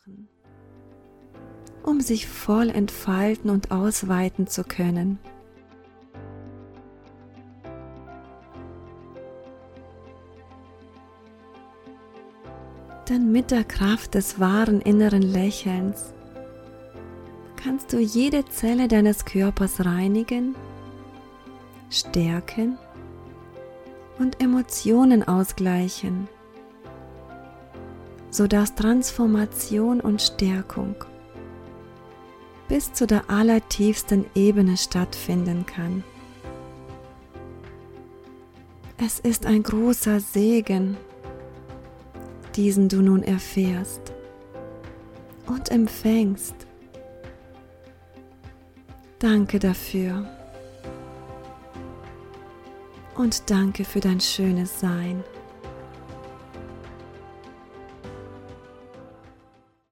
brauchen, um sich voll entfalten und ausweiten zu können. Denn mit der Kraft des wahren inneren Lächelns kannst du jede Zelle deines Körpers reinigen, stärken und Emotionen ausgleichen, sodass Transformation und Stärkung bis zu der allertiefsten Ebene stattfinden kann. Es ist ein großer Segen, diesen du nun erfährst und empfängst. Danke dafür und danke für dein schönes Sein.